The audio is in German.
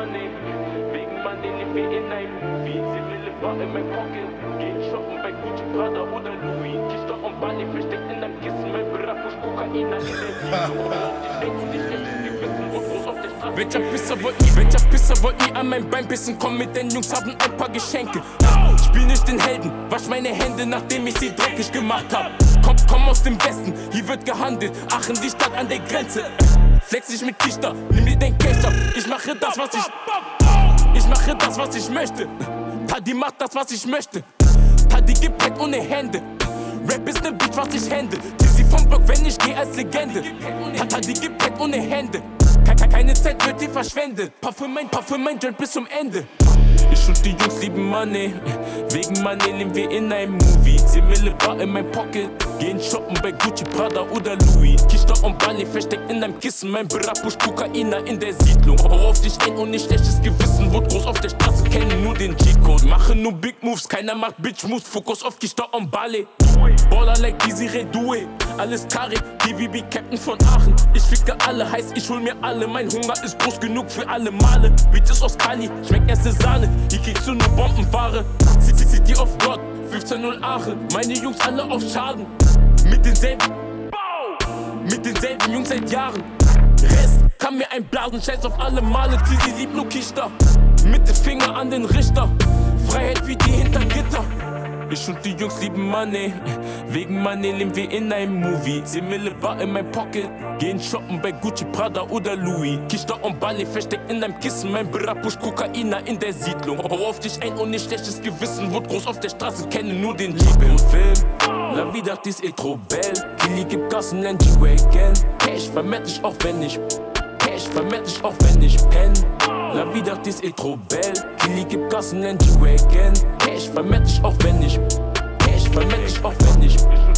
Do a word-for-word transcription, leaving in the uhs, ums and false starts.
Money. Wegen Money leben wir in einem Movie. Simile war in mein Pocket. Gehen shoppen bei Gucci, Prada oder Louis. Kiste und Bali versteckt in einem Kissen. Mein Berapusch, Kokain, an in der Welcher Pisser wollt nie, welcher Pisser wollt nie an mein Bein pissen? Komm mit den Jungs, haben ein paar Geschenke. Spiel nicht den Helden, wasch meine Hände, nachdem ich sie dreckig gemacht hab. Komm, komm aus dem Westen, hier wird gehandelt. Aachen, die Stadt an der Grenze. Flex dich mit Kichter, nimm dir den Cash ab. Ich mache das, was ich... Ich mache das, was ich möchte. Tadi macht das, was ich möchte. Tadi gibt Head ohne Hände. Rap ist ne Beat, was ich handle. Zieh sie vom Block, wenn ich geh als Legende. Tadi gibt Head ohne Hände. Keine Zeit wird hier verschwendet. Parfüm mein, Parfüm mein Joint bis zum Ende. Ich und die Jungs lieben Money. Wegen Money leben wir in einem Movie. zehn Mille Bar in mein Pocket. Gehen shoppen bei Gucci, Prada oder Louis. Kista und Bali versteckt in einem Kissen. Mein Berapusch, Kokainer in der Siedlung. Hau auf dich ein und nicht schlechtes Gewissen. Wurde groß auf der Straße, kenne nur den G-Code. Mache nur Big Moves, keiner macht Bitch Moves. Fokus auf Kista und Bali. Baller like Desiree Doué. Alles Kari, D V B Captain von Aachen. Ich ficke alle, heißt ich hol mir alle. Mein Hunger ist groß genug für alle Male. Beats aus Kali, schmeckt erste Sahne. Hier kriegst du nur Bombenware. City of God, fünfzehn null Aachen. Meine Jungs alle auf Schaden. Mit denselben, mit denselben Jungs seit Jahren. Rest kann mir ein blasen, scheiß auf alle Male. Tizi liebt nur Kista. Mit dem Finger an den Richter. Freiheit wie die hinter Gitter. Ich und die Jungs lieben Money. Wegen Money leben wir in einem Movie. zehn Mille Bar in mein Pocket. Gehen shoppen bei Gucci, Prada oder Louis. Kista und Bali versteckt in einem Kissen. Mein Berapusch, Kokainer in der Siedlung. Hau auf dich ein und nicht schlechtes Gewissen. Wurde groß auf der Straße, kenne nur den Liebe und Film. La vida dies est trop belle. Killy gibt Gas in den G-Wagon. Cash vermette ich auch wenn ich Cash vermette ich auch wenn ich penn. La vida dies est trop belle. Killy gibt Gas in den G-Wagon. Cash vermette ich auch wenn ich Cash vermette ich auch wenn ich